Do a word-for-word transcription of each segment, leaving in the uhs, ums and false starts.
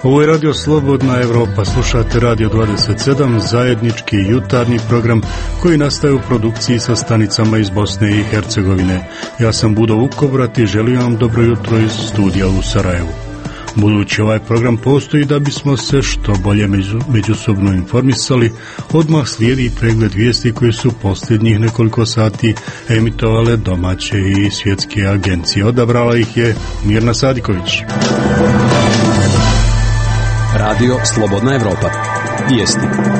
Ovo je Radio Slobodna Evropa, slušate Radio dvadeset sedam, zajednički jutarnji program koji nastaje u produkciji sa stanicama iz Bosne i Hercegovine. Ja sam Budo Vukovrat i želim vam dobro jutro iz studija u Sarajevu. Budući ovaj program postoji da bismo se što bolje među, međusobno informisali, odmah slijedi pregled vijesti koje su posljednjih nekoliko sati emitovale domaće i svjetske agencije. Odabrala ih je Mirna Sadiković. Radio Slobodna Evropa. Vijesti.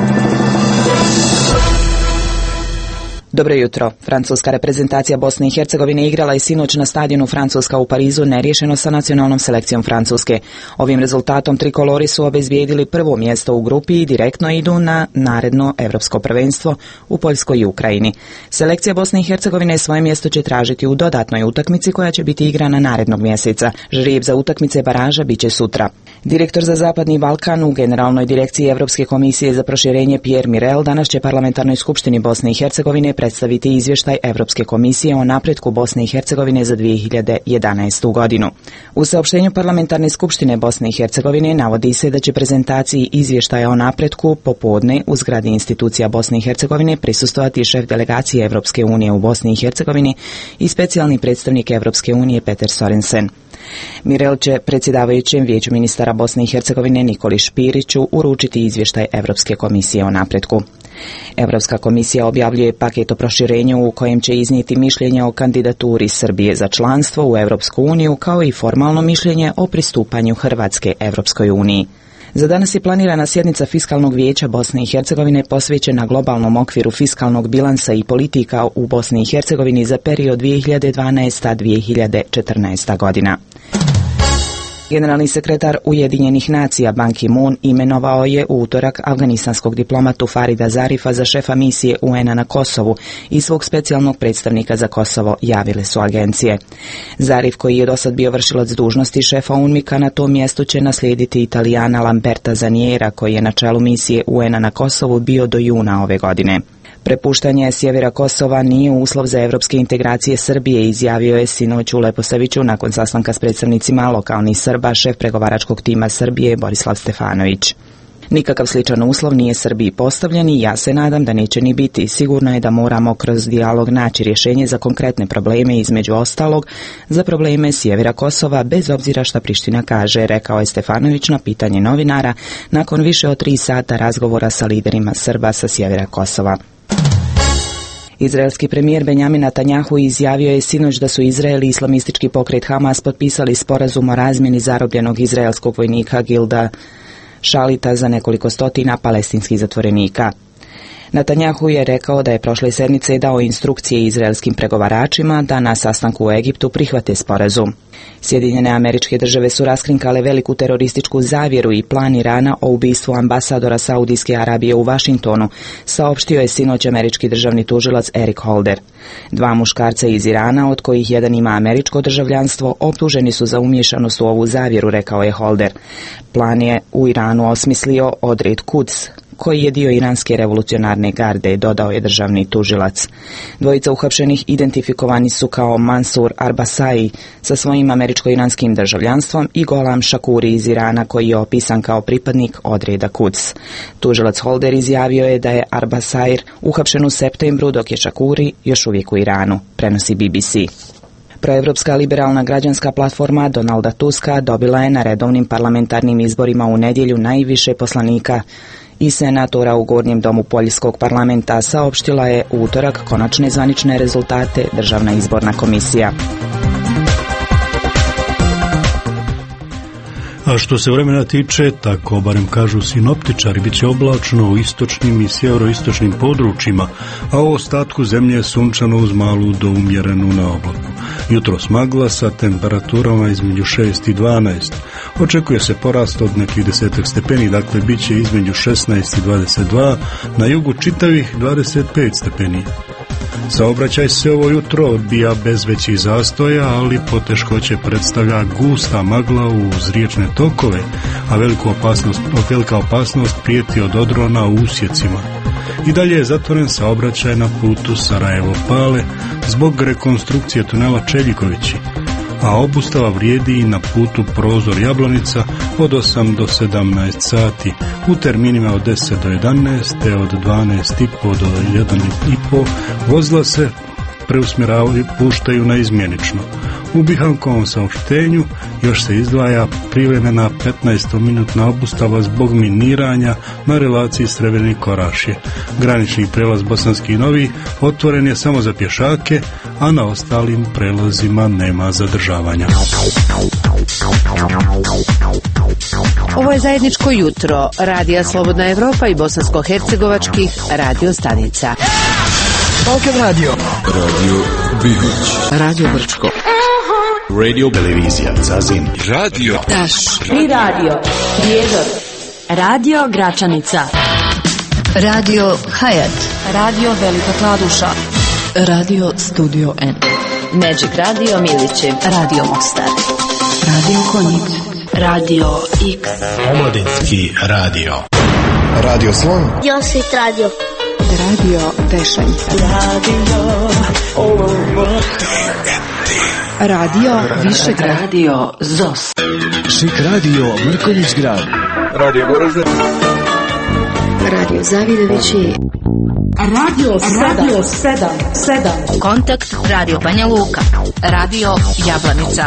Dobro jutro. Francuska reprezentacija Bosne i Hercegovine igrala je sinoć na stadionu Francuska u Parizu neriješeno sa nacionalnom selekcijom Francuske. Ovim rezultatom trikolori su obezbijedili prvo mjesto u grupi i direktno idu na naredno evropsko prvenstvo u Poljskoj i Ukrajini. Selekcija Bosne i Hercegovine svoje mjesto će tražiti u dodatnoj utakmici koja će biti igrana narednog mjeseca. Žrijeb za utakmice baraža biće sutra. Direktor za Zapadni Balkan u Generalnoj direkciji Europske komisije za proširenje Pierre Mirel danas će Parlamentarnoj skupštini Bosne i Hercegovine predstaviti izvještaj Europske komisije o napretku Bosne i Hercegovine za dvije hiljade jedanaestu godinu. U saopštenju Parlamentarne skupštine Bosne i Hercegovine navodi se da će prezentaciji izvještaja o napretku popodne u zgradi institucija Bosne i Hercegovine prisustvovati šef delegacije Europske unije u Bosni i Hercegovini i specijalni predstavnik Europske unije Peter Sorensen. Mirel će predsjedavajućem Vijeću ministara Bosne i Hercegovine Nikoli Špiriću uručiti izvještaj Europske komisije o napretku. Europska komisija objavljuje paket o proširenju u kojem će iznijeti mišljenje o kandidaturi Srbije za članstvo u Europsku uniju kao i formalno mišljenje o pristupanju Hrvatske Europskoj uniji. Za danas je planirana sjednica Fiskalnog vijeća Bosne i Hercegovine posvećena globalnom okviru fiskalnog bilansa i politika u Bosni i Hercegovini za period dvije hiljade dvanaesta do dvije hiljade četrnaesta godina. Generalni sekretar Ujedinjenih nacija Ban Ki-moon imenovao je u utorak afganistanskog diplomatu Farida Zarifa za šefa misije U N-a na Kosovu i svog specijalnog predstavnika za Kosovo, javile su agencije. Zarif, koji je dosad bio vršilac dužnosti šefa U N M I K-a, na tom mjestu će naslijediti Italijana Lamberta Zaniera, koji je na čelu misije U N-a na Kosovu bio do juna ove godine. Prepuštanje sjevera Kosova nije uslov za evropske integracije Srbije, izjavio je sinoć u Leposaviću nakon sastanka s predstavnicima lokalnih Srba šef pregovaračkog tima Srbije Borislav Stefanović. Nikakav sličan uslov nije Srbiji postavljen i ja se nadam da neće ni biti. Sigurno je da moramo kroz dijalog naći rješenje za konkretne probleme, između ostalog za probleme sjevera Kosova, bez obzira šta Priština kaže, rekao je Stefanović na pitanje novinara nakon više od tri sata razgovora sa liderima Srba sa sjevera Kosova. Izraelski premijer Benjamin Netanjahu izjavio je sinoć da su Izrael i islamistički pokret Hamas potpisali sporazum o razmjeni zarobljenog izraelskog vojnika Gilada Šalita za nekoliko stotina palestinskih zatvorenika. Netanjahu je rekao da je prošle sedmice dao instrukcije izraelskim pregovaračima da na sastanku u Egiptu prihvate sporazum. Sjedinjene Američke Države su raskrinkale veliku terorističku zavjeru i plan Irana o ubistvu ambasadora Saudijske Arabije u Vašingtonu, saopštio je sinoć američki državni tužilac Eric Holder. Dva muškarca iz Irana, od kojih jedan ima američko državljanstvo, optuženi su za umiješanost u ovu zavjeru, rekao je Holder. Plan je u Iranu osmislio odred Quds, koji je dio iranske revolucionarne garde, dodao je državni tužilac. Dvojica uhapšenih identifikovani su kao Mansur Arbasai sa svojim američko-iranskim državljanstvom i Golam Shakuri iz Irana, koji je opisan kao pripadnik odreda Quds. Tužilac Holder izjavio je da je Arbasair uhapšen u septembru, dok je Shakuri još uvijek u Iranu, prenosi B B C. Proevropska liberalna građanska platforma Donalda Tuska dobila je na redovnim parlamentarnim izborima u nedjelju najviše poslanika i senatora u Gornjem domu Poljskog parlamenta, saopštila je u utorak konačne zvanične rezultate Državna izborna komisija. A što se vremena tiče, tako barem kažu sinoptičari, bit će oblačno u istočnim i sjeveroistočnim područjima, a u ostatku zemlje je sunčano uz malu do umjerenu na oblaku. Jutros magla sa temperaturama između šest i dvanaest. Očekuje se porast od nekih desetak stepeni, dakle bit će između šesnaest i dvadeset dva, na jugu čitavih dvadeset pet stepeni. Saobraćaj se ovo jutro odbija bez većih zastoja, ali poteškoće predstavlja gusta magla uz riječne tokove, a veliku opasnost, velika opasnost prijeti od odrona u usjecima. I dalje je zatvoren saobraćaj na putu Sarajevo-Pale zbog rekonstrukcije tunela Čeljikovići. a obustava vrijedi i na putu Prozor Jablanica od osam do sedamnaest sati, u terminima od deset do jedanaest te od dvanaest i po do jedan i po vozila se preusmjeravaju, puštaju na izmjenično. U Bihankovom saopštenju još se izdvaja privremena petnaestominutna obustava zbog miniranja na relaciji Srebrnik-Orašje. Granični prelaz Bosanski Novi otvoren je samo za pješake, a na ostalim prelazima nema zadržavanja. Ovo je zajedničko jutro Radija Slobodna Evropa i bosansko-hercegovačkih radio stanica. Balkan Radio, Radio Bihać, Radio Brčko, Radio Televizija Zazim, Radio Taš, Tri Radio, Prijedor, Radio Gračanica, Radio Hayat, Radio Velika Kladuša, Radio Studio N, Magic Radio Milići, Radio Mostar, Radio Konjic, Radio X, Omladinski radio, Radio Slon, Josit Radio, Radio Tešanj, Radio Radio Višegrad, Radio Zos, Šik radio Mrkonjić Grad, Radio Goražde, Radio Zavidovići, Radio sedam, sedam, sedam, Kontakt Radio Banja Luka, Radio Jablanica.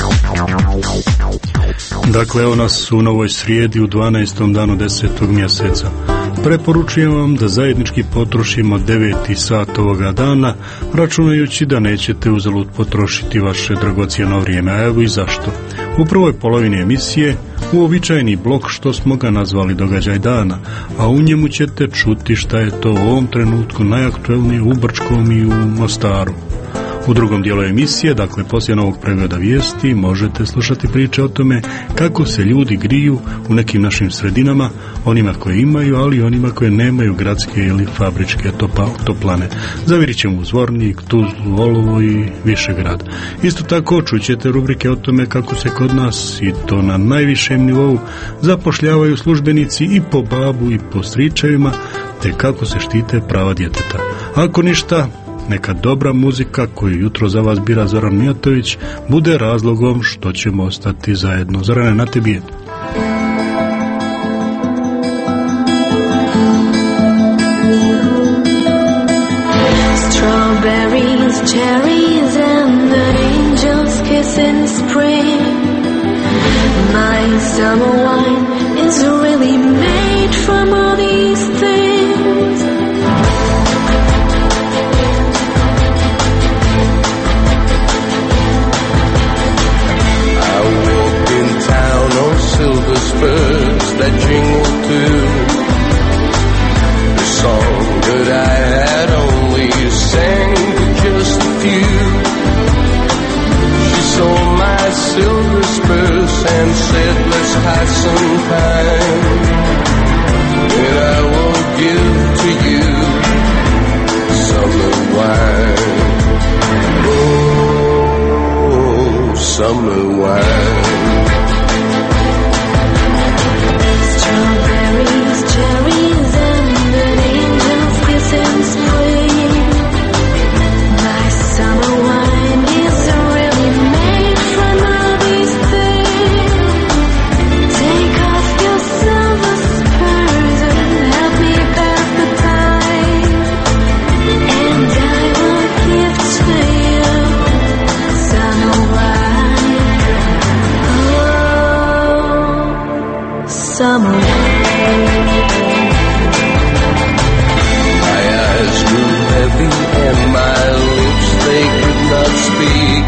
Dakle, evo nas u novoj srijedi u dvanaestom danu desetog mjeseca. Preporučujem vam da zajednički potrošimo deveti sat ovoga dana, računajući da nećete uzalud potrošiti vaše dragocjeno vrijeme. A evo i zašto. U prvoj polovini emisije uobičajeni blok, što smo ga nazvali događaj dana, a u njemu ćete čuti šta je to u ovom trenutku najaktuelnije u Brčkom i u Mostaru. U drugom dijelu emisije, dakle poslije novog pregleda vijesti, možete slušati priče o tome kako se ljudi griju u nekim našim sredinama, onima koje imaju, ali i onima koje nemaju gradske ili fabričke topa, toplane. Zavirit ćemo u Zvornik, Tuzlu, Olovo i Višegrad. Isto tako čućete rubrike o tome kako se kod nas, i to na najvišem nivou, zapošljavaju službenici i po babu i po stričevima, te kako se štite prava djeteta. Ako ništa, neka dobra muzika koju jutro za vas bira Zoran Mijatović bude razlogom što ćemo ostati zajedno. Zorane, na tebi je. Strawberries, cherries and an angel's kiss in spring. My summer wine is really made from all these things. Silver spurs that jingle too. The song that I had only sang to just a few. She saw my silver spurs and said, let's pass some time. And I will give to you summer wine. Oh, summer wine. Strawberries, cherries, and an angel's kiss in spring. My summer wine is really made from all these things. Take off your silver spurs and help me pass the time. And I will give to you summer wine. Oh, summer wine. And my lips, they could not speak.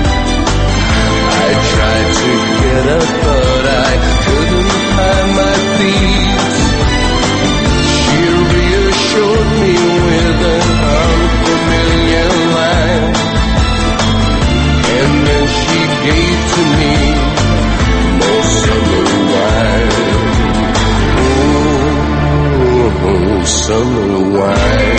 I tried to get up, but I couldn't find my feet. She reassured me with an unfamiliar line, and then she gave to me more summer wine. Oh, summer wine.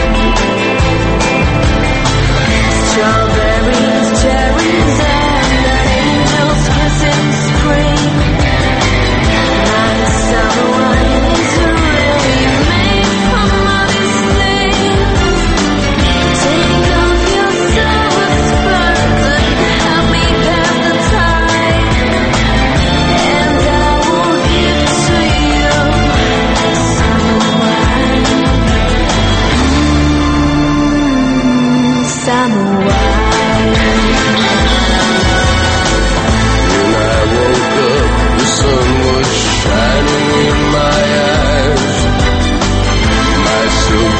Strawberries, cherries, and an angel's kiss in spring. My summer wine is really made from all these things. Take off your silver spurs and help me pass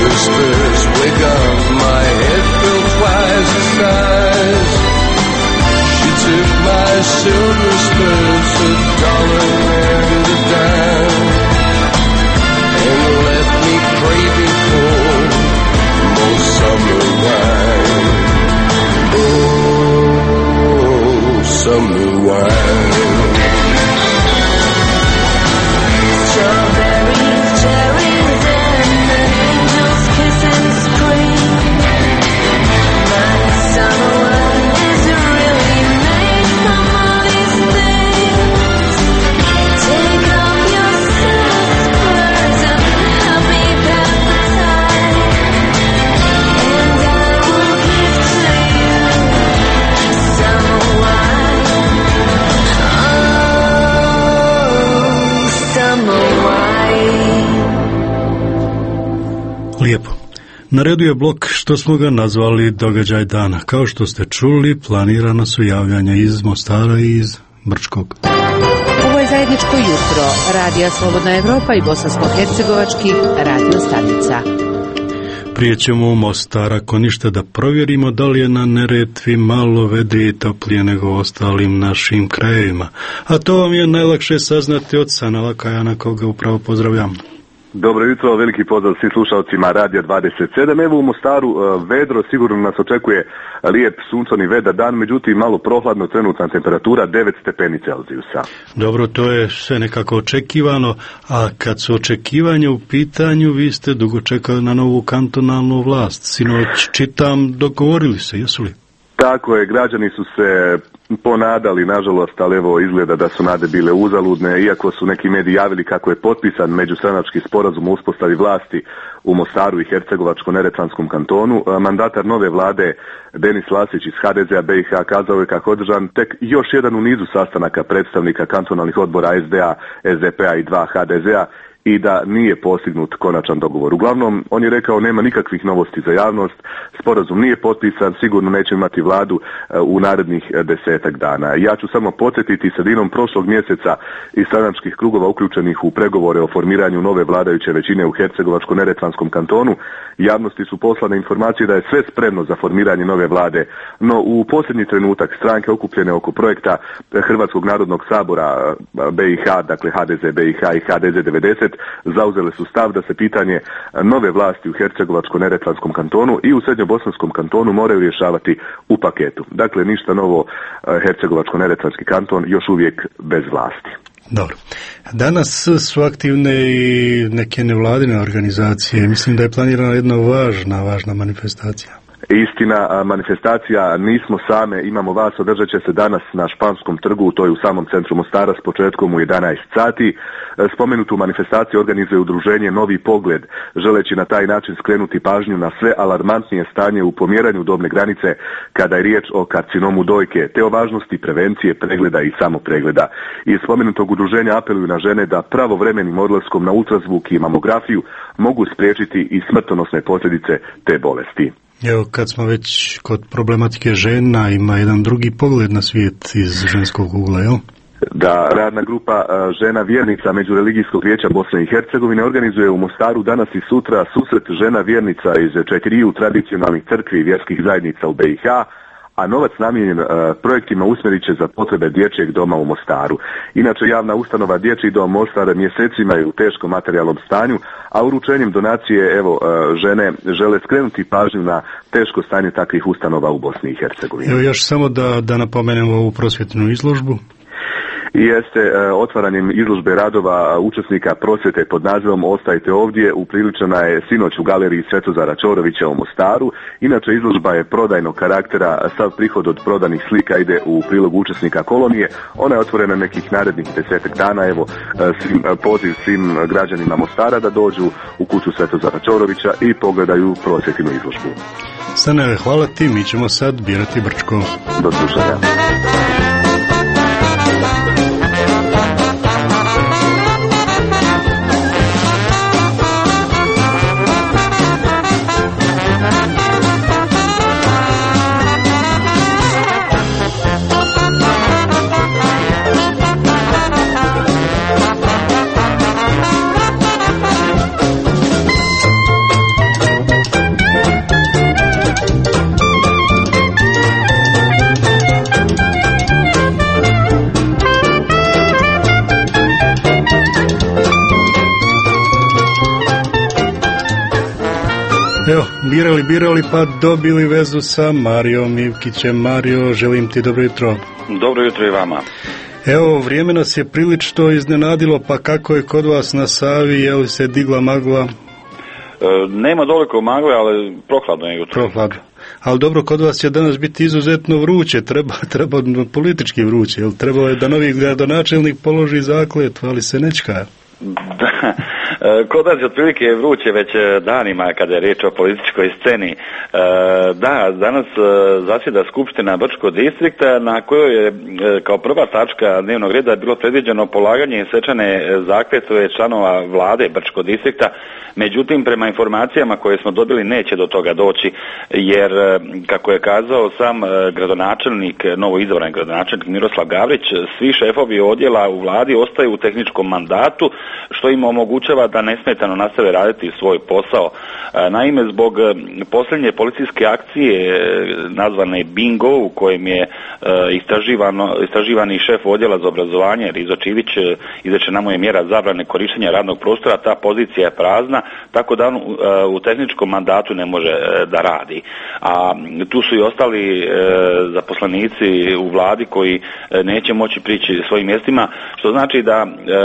whispers wake up my head filled twice the size. She took my silver spurs, a dollar and a dime, and left me craving for more summer wine. Oh, summer wine. Strawberries, cherries, and an angel's kiss in spring. My summer wine is really made from all these things. Take off your silver spurs and help me pass the time, and I will give to you summer wine. Oh, summer wine. Lijepo. Na redu je blok što smo ga nazvali Događaj dana. Kao što ste čuli, planirana su javljanja iz Mostara i iz Brčkog. Ovo je zajedničko jutro Radija Slobodna Evropa i bosansko-hercegovačkih radio stanica. Prije ćemo u Mostar, ako ništa, da provjerimo da li je na Neretvi malo vedrije i toplije nego u ostalim našim krajevima. A to vam je najlakše saznati od Sana Lakajana, koga upravo pozdravljam. Dobro jutro, veliki pozdrav svim slušalcima Radija dvadeset sedam. Evo u Mostaru vedro, sigurno nas očekuje lijep sunčani vedar dan, međutim malo prohladno, trenutna temperatura devet stepeni Celzijusa. Dobro, to je sve nekako očekivano, a kad su očekivanja u pitanju, vi ste dugo čekali na novu kantonalnu vlast. Sinoć čitam, dogovorili se, jesu li? Tako je, građani su se ponadali, nažalost, ali evo izgleda da su nade bile uzaludne, iako su neki mediji javili kako je potpisan međustranački sporazum o uspostavi vlasti u Mostaru i Hercegovačko-neretvanskom kantonu. Mandatar nove vlade Denis Lasić iz ha de ze a be i ha kazao je kako održan tek još jedan u nizu sastanaka predstavnika kantonalnih odbora es de a, es de pe a i dva ha de ze a i da nije postignut konačan dogovor. Uglavnom, on je rekao nema nikakvih novosti za javnost, sporazum nije potpisan, sigurno neće imati vladu u narednih desetak dana. Ja ću samo podsjetiti, sredinom prošlog mjeseca iz stranačkih krugova uključenih u pregovore o formiranju nove vladajuće većine u Hercegovačko-neretvanskom kantonu, javnosti su poslane informacije da je sve spremno za formiranje nove vlade, no u posljednji trenutak stranke okupljene oko projekta Hrvatskog narodnog sabora be i ha, dakle ha de ze be i ha i ha de ze devedeset, zauzele su stav da se pitanje nove vlasti u Hercegovačko-neretvanskom kantonu i u Srednjobosanskom kantonu moraju rješavati u paketu. Dakle, ništa novo, Hercegovačko-neretvanski kanton još uvijek bez vlasti. Dobro. Danas su aktivne i neke nevladine organizacije. Mislim da je planirana jedna važna, važna manifestacija. Istina, manifestacija Nismo same, imamo vas, održat će se danas na Španskom trgu, to je u samom centru Mostara s početkom u jedanaest sati. Spomenutu manifestaciju organizuje udruženje Novi pogled, želeći na taj način skrenuti pažnju na sve alarmantnije stanje u pomjeranju dobne granice kada je riječ o karcinomu dojke, te o važnosti prevencije, pregleda i samopregleda. Iz spomenutog udruženja apeluju na žene da pravovremenim odlaskom na ultrazvuk i mamografiju mogu spriječiti i smrtonosne posljedice te bolesti. Evo, kad smo već kod problematike žena, ima jedan drugi pogled na svijet iz ženskog ugla, jel? Da, radna grupa žena vjernica Međureligijskog vijeća Bosne i Hercegovine organizuje u Mostaru danas i sutra susret žena vjernica iz četiriju tradicionalnih crkvi i vjerskih zajednica u be i ha, a novac namijenjen uh, projektima usmjerit će za potrebe dječjeg doma u Mostaru. Inače, javna ustanova Dječji dom Mostar mjesecima je u teškom materijalnom stanju, a uručenjem donacije, evo, uh, žene žele skrenuti pažnju na teško stanje takvih ustanova u Bosni i Hercegovini. Evo još samo da, da napomenemo ovu prosvjetnu izložbu. Jeste uh, otvaranjem izložbe radova učesnika prosvjete pod nazivom Ostajte ovdje, upriličena je sinoć u galeriji Svetozara Čorovića u Mostaru. Inače, izložba je prodajnog karaktera, sav prihod od prodanih slika ide u prilog učesnika kolonije. Ona je otvorena nekih narednih desetak dana. Evo, uh, svim, uh, poziv svim građanima Mostara da dođu u kuću Svetozara Čorovića i pogledaju prosvjetinu izložbu. Stane, hvala ti, mi ćemo sad birati Brčko. Do slušanja. Evo, birali, birali pa dobili vezu sa Marijom Ivkićem. Mario, želim ti dobro jutro. Dobro jutro i vama. Evo, vrijeme nas je prilično iznenadilo, pa kako je kod vas na Savi, je li se digla magla? E, nema toliko magle, ali prohladno je jutro. Prohladno. Ali dobro, kod vas će danas biti izuzetno vruće, treba, treba politički vruće, jel trebalo je da novi gradonačelnik položi zakletvu, ali se ne čka. Da, kod nas je otprilike vruće već danima kada je riječ o političkoj sceni. Da, danas zasjeda Skupština Brčkog distrikta na kojoj je kao prva tačka dnevnog reda bilo predviđeno polaganje svečane zakletve članova vlade Brčkog distrikta. Međutim, prema informacijama koje smo dobili neće do toga doći, jer kako je kazao sam gradonačelnik, novo izabran gradonačelnik Miroslav Gavrić, svi šefovi odjela u vladi ostaju u tehničkom mandatu, što im omogućava da nesmetano nastave raditi svoj posao. Naime, zbog posljednje policijske akcije nazvane Bingo, u kojem je istraživano, istraživani šef odjela za obrazovanje Rizo Čivić izrečena mu je mjera zabrane korištenja radnog prostora, ta pozicija je prazna, tako da on u tehničkom mandatu ne može da radi. A tu su i ostali zaposlenici u vladi koji neće moći prići svojim mjestima, što znači da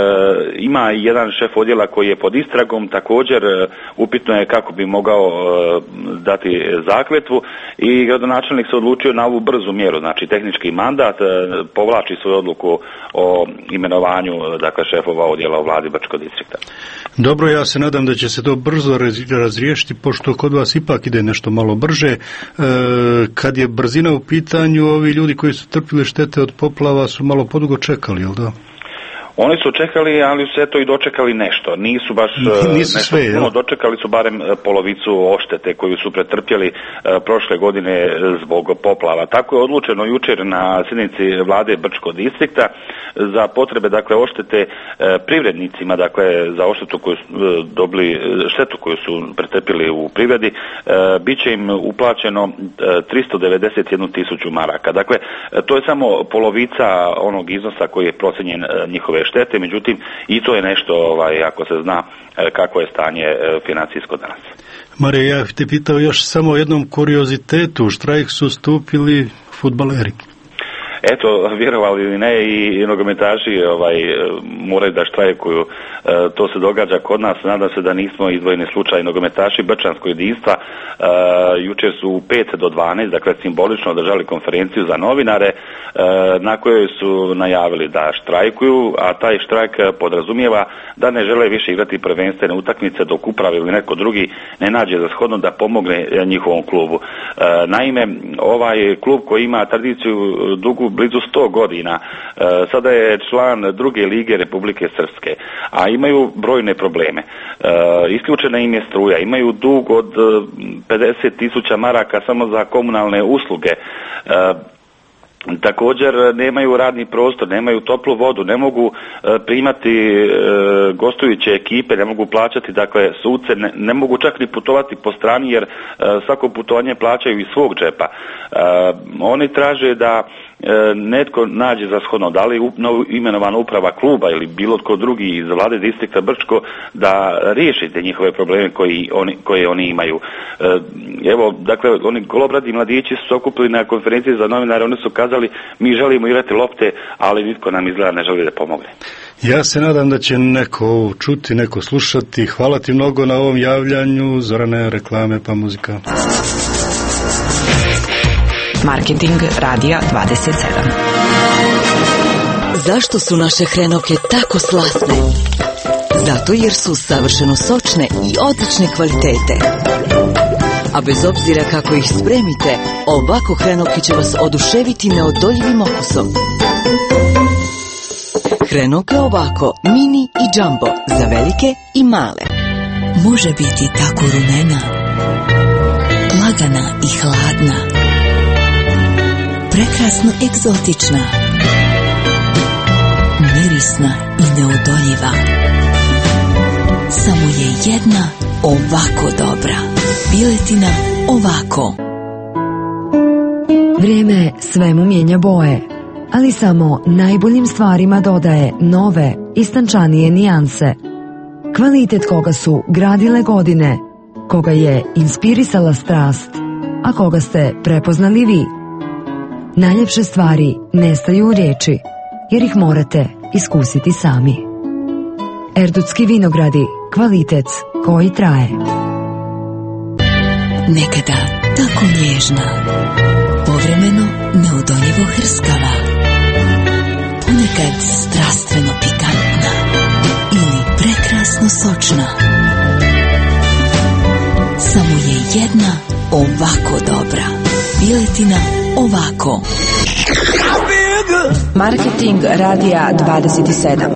ima jedan šef odjela koji je pod istragom, također upitno je kako bi mogao dati zakletvu i gradonačelnik se odlučio na ovu brzu mjeru, znači tehnički mandat, povlači svoju odluku o imenovanju dakle šefova odjela u vladi Brčkog distrikta. Dobro, ja se nadam da će se to brzo razriješiti, pošto kod vas ipak ide nešto malo brže. E, kad je brzina u pitanju, ovi ljudi koji su trpili štete od poplava su malo podugo čekali, jel da? Oni su čekali, ali su eto i dočekali nešto. Nisu baš Nisu nešto sve, puno, dočekali su barem polovicu oštete koju su pretrpjeli prošle godine zbog poplava. Tako je odlučeno jučer na sjednici vlade Brčkog distrikta za potrebe dakle oštete privrednicima, dakle za oštetu koju su dobili, štetu koju su pretrpjeli u privredi, bit će im uplaćeno tristo devedeset jednu tisuću maraka. Dakle, to je samo polovica onog iznosa koji je procijenjen njihove štete, međutim i to je nešto, ovaj, ako se zna kako je stanje financijsko danas. Marija, ja te pitao još samo o jednom kuriozitetu, u štrajk su stupili fudbaleri. Eto, vjerovali ili ne, i nogometaši ovaj, moraju da štrajkuju. E, to se događa kod nas, nadam se da nismo izdvojeni slučaj. Nogometaši Brčanskog jedinstva e, jučer su u pet do dvanaest, dakle simbolično održali konferenciju za novinare, e, na kojoj su najavili da štrajkuju, a taj štrajk podrazumijeva da ne žele više igrati prvenstvene utakmice dok uprave ili neko drugi ne nađe za shodno da pomogne njihovom klubu. E, naime, ovaj klub koji ima tradiciju dugu blizu sto godina, e, sada je član druge lige Republike Srpske, a imaju brojne probleme. E, isključena im je struja, imaju dug od pedeset tisuća maraka samo za komunalne usluge. E, Također nemaju radni prostor, nemaju toplu vodu, ne mogu e, primati e, gostujuće ekipe, ne mogu plaćati dakle suce, ne, ne mogu čak ni putovati po strani jer e, svako putovanje plaćaju iz svog džepa. E, oni traže da e, netko nađe za shodno, da li imenovana uprava kluba ili bilo tko drugi iz vlade distrikta Brčko da riješi te njihove probleme koji oni, koje oni imaju. E, evo, dakle, oni golobradi mladići su se okupili na konferenciji za novinare, oni su kazali mi želimo igrati lopte, ali nitko nam izgleda ne želi da pomogne. Ja se nadam da će neko čuti, neko slušati. Hvala ti mnogo na ovom javljanju. Zorane, reklame pa muzika. Marketing Radija dvadeset sedam. Zašto su naše hrenovke tako slatne? Zato jer su savršeno sočne i odlične kvalitete. A bez obzira kako ih spremite, ovako hrenovke će vas oduševiti neodoljivim okusom. Hrenovke ovako, mini i jumbo, za velike i male. Može biti tako rumena, lagana i hladna, prekrasno egzotična, mirisna i neodoljiva. Samo je jedna ovako dobra. Piletina ovako. Vrijeme svemu mijenja boje, ali samo najboljim stvarima dodaje nove, istančanije nijanse. Kvalitet koga su gradile godine, koga je inspirisala strast, a koga ste prepoznali vi. Najljepše stvari nestaju u riječi, jer ih morate iskusiti sami. Erdutski vinogradi, kvalitet koji traje. Nekada tako nježna, povremeno neodoljivo hrskava, ponekad strastveno pikantna ili prekrasno sočna. Samo je jedna ovako dobra. Piletina ovako. Marketing Radija dvadeset sedam.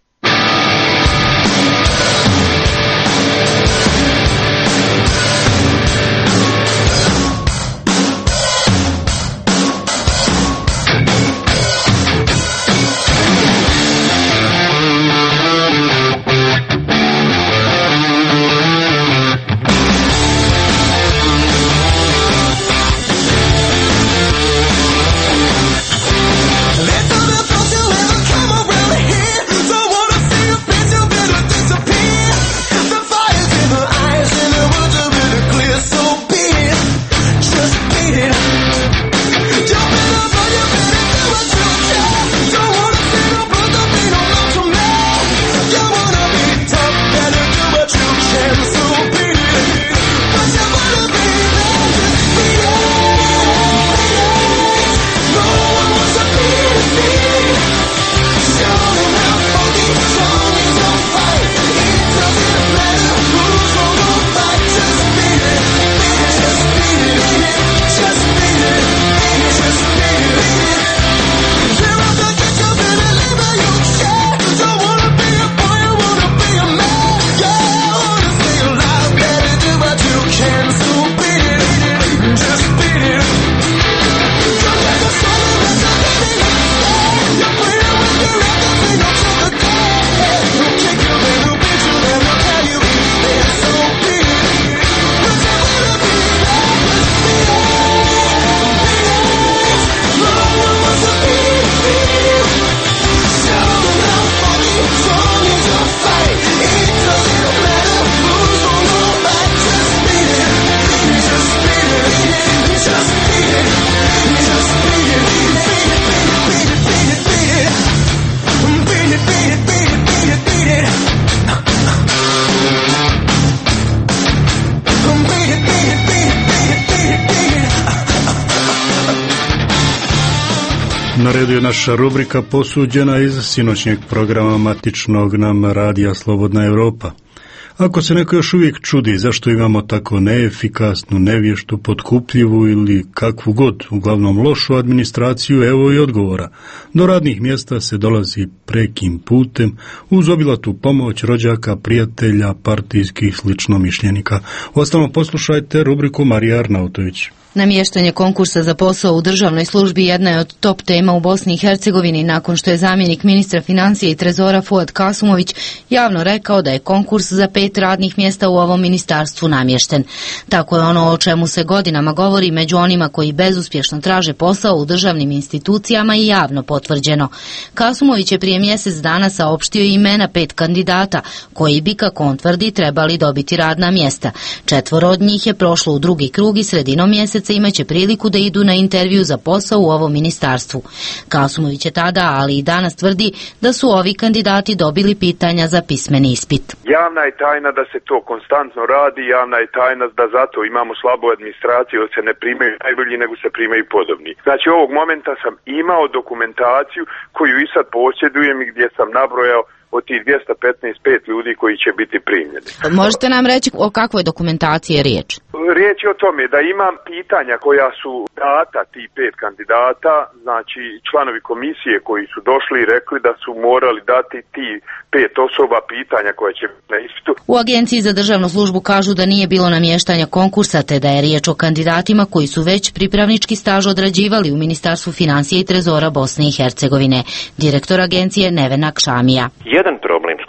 Na redu je naša rubrika posuđena iz sinoćnjeg programa matičnog nam radija Slobodna Evropa. Ako se neko još uvijek čudi zašto imamo tako neefikasnu, nevještu, potkupljivu ili kakvu god, uglavnom lošu administraciju, evo i odgovora. Do radnih mjesta se dolazi prekim putem, uz obilatu pomoć rođaka, prijatelja, partijskih sličnomišljenika. Uostalom poslušajte rubriku Marija Arnautović. Namještanje konkursa za posao u državnoj službi jedna je od top tema u Bosni i Hercegovini nakon što je zamjenik ministra financija i trezora Fuad Kasumović javno rekao da je konkurs za pet radnih mjesta u ovom ministarstvu namješten. Tako je ono o čemu se godinama govori među onima koji bezuspješno traže posao u državnim institucijama i javno potvrđeno. Kasumović je prije mjesec dana saopštio imena pet kandidata koji bi, kako on tvrdi, trebali dobiti radna mjesta. Četvoro od njih je prošlo u drugi krug i sredinom mjeseca imaće priliku da idu na intervju za posao u ovom ministarstvu. Kasumović je tada, ali i danas tvrdi da su ovi kandidati dobili pitanja za pismeni ispit. Javna je tajna da se to konstantno radi, javna je tajna da zato imamo slabu administraciju, da se ne primaju najbolji nego se primaju podobni. Znači ovog momenta sam imao dokumentaciju koju i sad posjedujem i gdje sam nabrojao od tih dvjesto petnaest pet ljudi koji će biti primljeni. Možete nam reći o kakvoj dokumentaciji je riječ? Riječ je o tome da imam pitanja koja su data ti pet kandidata, znači članovi komisije koji su došli i rekli da su morali dati ti pet osoba pitanja koja će biti na ispitu. U Agenciji za državnu službu kažu da nije bilo namještanja konkursa, te da je riječ o kandidatima koji su već pripravnički staž odrađivali u Ministarstvu financija i trezora Bosne i Hercegovine. Direktor agencije Nevenak Šamija. Jedan problem s kojim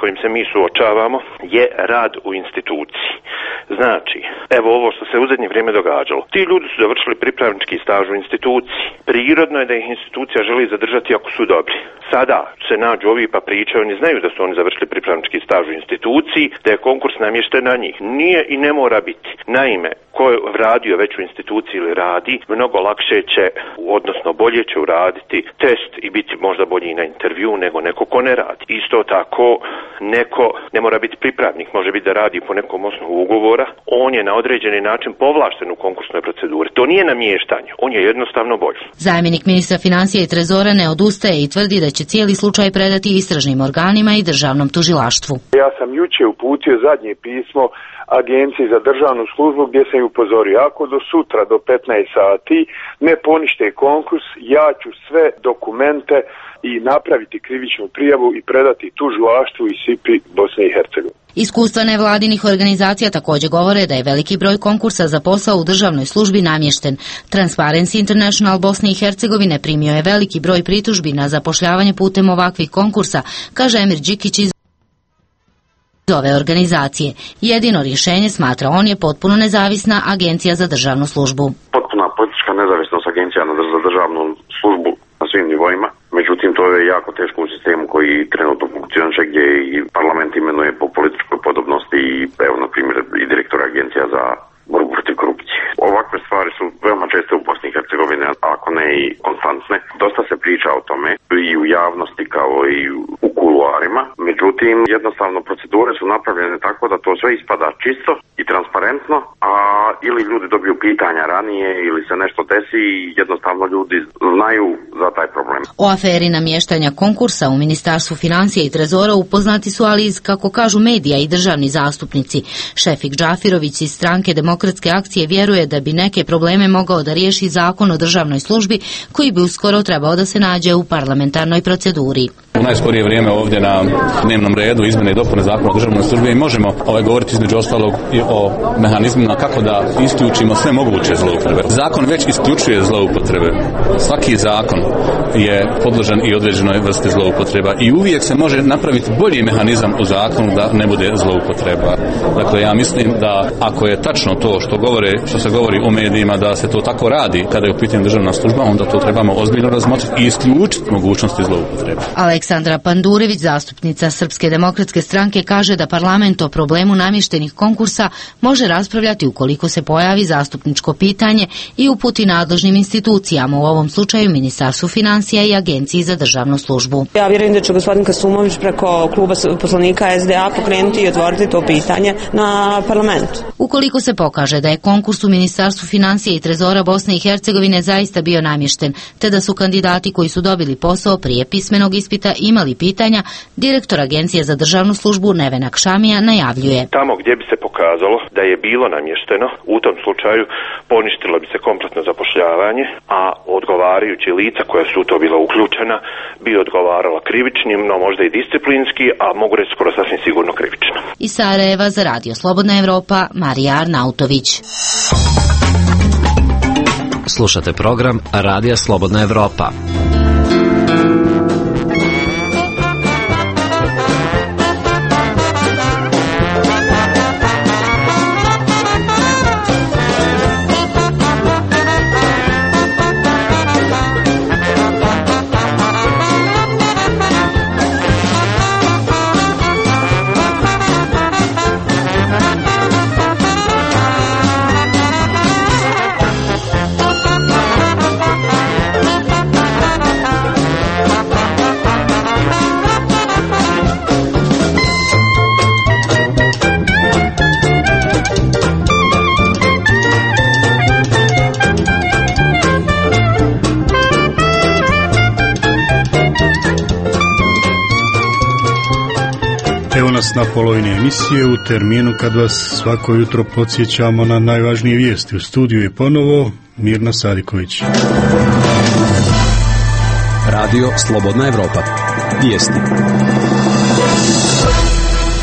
kojim se mi suočavamo je rad u instituciji. Znači, evo ovo što se u zadnje vrijeme događalo. Ti ljudi su završili pripravnički staž u instituciji. Prirodno je da ih institucija želi zadržati ako su dobri. Sada se nađu ovi pa pričaju, oni znaju da su oni završili pripravnički staž u instituciji, da je konkurs namješten na njih. Nije i ne mora biti. Naime, ko je radio već u instituciji ili radi, mnogo lakše će, odnosno bolje će uraditi test i biti možda bolji na intervju nego neko ko ne radi. Isto tako, neko ne mora biti pripravnik, može biti da radi po nekom osnovu ugovora, on je na određeni način povlašten u konkursnoj proceduri. To nije namještanje, on je jednostavno bolji. Zamjenik ministra financija i trezora ne odustaje i tvrdi da će cijeli slučaj predati istražnim organima i državnom tužilaštvu. Ja sam jučer uputio zadnje pismo Agenciji za državnu službu gdje sam ju upozorio, ako do sutra do petnaest sati ne ponište konkurs, ja ću sve dokumente i napraviti krivičnu prijavu i predati tužilaštvu i S I P I Bosne i Hercegovine. Iskustva nevladinih organizacija također govore da je veliki broj konkursa za posao u državnoj službi namješten. Transparency International Bosne i Hercegovine primio je veliki broj pritužbi na zapošljavanje putem ovakvih konkursa, kaže Emir Đikić iz ove organizacije. Jedino rješenje, smatra on, je potpuno nezavisna Agencija za državnu službu. Potpuna politička nezavisnost Agencija za državnu službu na svim nivoima. Međutim, to je jako teško u sistemu koji trenutno funkcioniše, gdje i parlament imenuje po političkoj podobnosti i, evo, na primjer, i direktor Agencija za borbu protiv korupcije. Ovakve stvari su veoma česte u Bosni i Hercegovini, ako ne i konstantne. Dosta se priča o tome i u javnosti kao i u kuluarima. Međutim, jednostavno procedure su napravljene tako da to sve ispada čisto i transparentno, a ili ljudi dobiju pitanja ranije ili se nešto desi i jednostavno ljudi znaju za taj problem. O aferi namještanja konkursa u Ministarstvu financija i trezora upoznati su, ali iz, kako kažu, medija i državni zastupnici. Šefik Džafirović iz stranke Demokratske akcije vjeruje da bi neke probleme mogao da riješi Zakon o državnoj službi, koji bi uskoro trebao da se nađe u parlamentarnoj proceduri. U najskorije vrijeme ovdje na dnevnom redu izmjene i dopune Zakona o državnoj službi i možemo ovaj govoriti između ostalog i o mehanizmima kako da isključimo sve moguće zloupotrebe. Zakon već isključuje zloupotrebe. Svaki zakon je podložan i određenoj vrsti zloupotreba i uvijek se može napraviti bolji mehanizam u zakonu da ne bude zloupotreba. Dakle, ja mislim da ako je tačno to što govore, što se govori u medijima da se to tako radi kada je u pitanju državna služba, onda to trebamo ozbiljno razmotriti i isključiti mogućnosti zloupotrebe. Aleksandra Pandurević, zastupnica Srpske demokratske stranke, kaže da parlament o problemu namještenih konkursa može raspravljati ukoliko se pojavi zastupničko pitanje i uputi nadležnim institucijama, u ovom slučaju Ministarstvu financija i Agenciji za državnu službu. Ja vjerujem da će gospodin Kasumović preko kluba poslanika S D A pokrenuti i otvoriti to pitanje na parlamentu. Ukoliko se pokaže da je konkurs u Ministarstvu financija i trezora Bosne i Hercegovine zaista bio namješten, te da su kandidati koji su dobili posao prije pismenog ispita imali pitanja, direktor Agencije za državnu službu Nevenak Šamija najavljuje. Tamo gdje bi se pokazalo da je bilo namješteno, u tom slučaju poništilo bi se kompletno zapošljavanje, a odgovarajući lica koja su u to bila uključena bi odgovarala krivičnim, no možda i disciplinski, a mogu reći skoro sasvim sigurno krivično. Iz Sarajeva za Radio Slobodna Evropa, Marija Arnautović. Slušate program Radija Slobodna Evropa. Evo nas na polovini emisije u terminu kad vas svako jutro podsjećamo na najvažnije vijesti. U studiju je ponovo Mirna Sadiković. Radio Slobodna Evropa. Vijesti.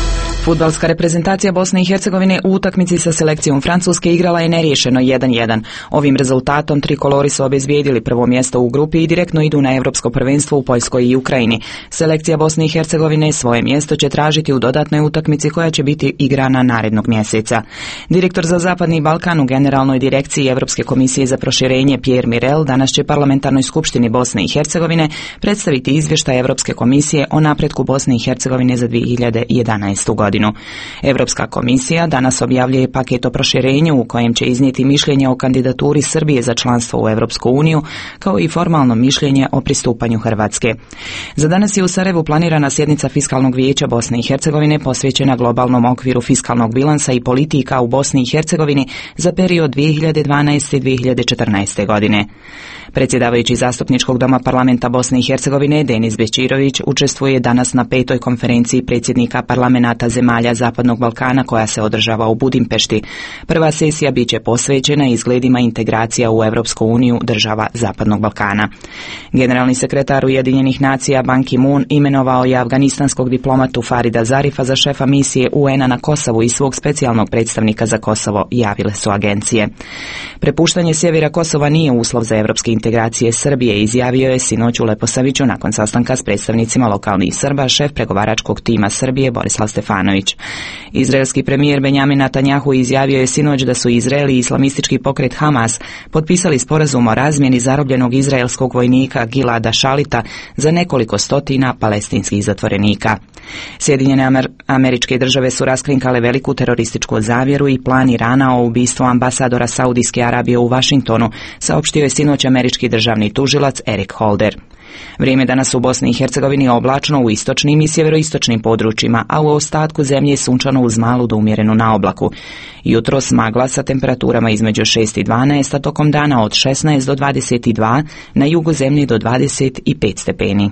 Fudbalska reprezentacija Bosne i Hercegovine u utakmici sa selekcijom Francuske igrala je neriješeno jedan jedan. Ovim rezultatom trikolori su obezbijedili prvo mjesto u grupi i direktno idu na Europsko prvenstvo u Poljskoj i Ukrajini. Selekcija Bosne i Hercegovine svoje mjesto će tražiti u dodatnoj utakmici koja će biti igrana narednog mjeseca. Direktor za Zapadni Balkan u Generalnoj direkciji Europske komisije za proširenje Pierre Mirel danas će Parlamentarnoj skupštini Bosne i Hercegovine predstaviti izvještaj Europske komisije o napretku Bosne i Hercegovine za dvije hiljade jedanaestu. godinu. Europska komisija danas objavljuje paket o proširenju u kojem će iznijeti mišljenje o kandidaturi Srbije za članstvo u Europsku uniju, kao i formalno mišljenje o pristupanju Hrvatske. Za danas je u Sarajevu planirana sjednica Fiskalnog vijeća Bosne i Hercegovine posvećena globalnom okviru fiskalnog bilansa i politika u Bosni i Hercegovini za period dvije hiljade dvanaeste do dvije hiljade četrnaeste. godine. Predsjedavajući Zastupničkog doma parlamenta Bosne i Hercegovine Denis Bećirović učestvuje danas na petoj konferenciji predsjednika parlamenata zemalja Zapadnog Balkana koja se održava u Budimpešti. Prva sesija biće posvećena izgledima integracija u Europsku uniju država Zapadnog Balkana. Generalni sekretar Ujedinjenih nacija Ban Ki-moon imenovao je afganistanskog diplomatu Farida Zarifa za šefa misije U N-a na Kosovu i svog specijalnog predstavnika za Kosovo, javile su agencije. Prepuštanje sjevera Kosova nije uslov za europske integracije Srbije, izjavio je sinoć u Leposaviću nakon sastanka s predstavnicima lokalnih Srba šef pregovaračkog tima Srbije Borislav Stefanović. Izraelski premijer Benjamin Netanjahu izjavio je sinoć da su Izrael i islamistički pokret Hamas potpisali sporazum o razmjeni zarobljenog izraelskog vojnika Gilada Šalita za nekoliko stotina palestinskih zatvorenika. Sjedinjene Amer- američke države su raskrinkale veliku terorističku zavjeru i plan Irana o ubistvu ambasadora Saudijske Arabije u Vašingtonu, saopštio je sinoć američki državni tužilac Eric Holder. Vrijeme danas u Bosni i Hercegovini oblačno u istočnim i sjeveroistočnim područjima, a u ostatku zemlje je sunčano uz malu do umjerenu na oblaku. Jutros magla sa temperaturama između šest i dvanaest, a tokom dana od šesnaest do dvadeset dva, na jugu zemlje do dvadeset pet stepeni.